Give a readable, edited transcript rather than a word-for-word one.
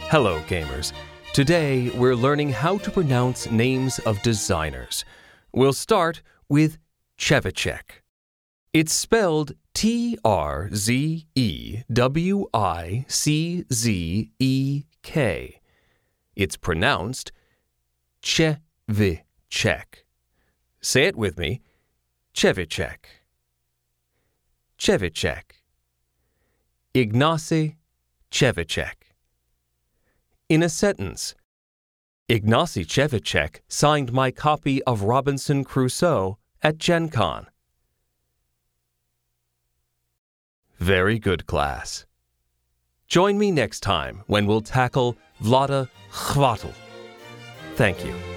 Hello, gamers. Today, we're learning how to pronounce names of designers. We'll start with Czewicek. It's spelled Trzewiczek. It's pronounced Czewicek. Say it with me. Czewicek. Czewicek. Ignacy Czewicek. In a sentence, Ignacy Czewicek signed my copy of Robinson Crusoe at Gen Con. Very good, class. Join me next time when we'll tackle Vlada Chvátil. Thank you.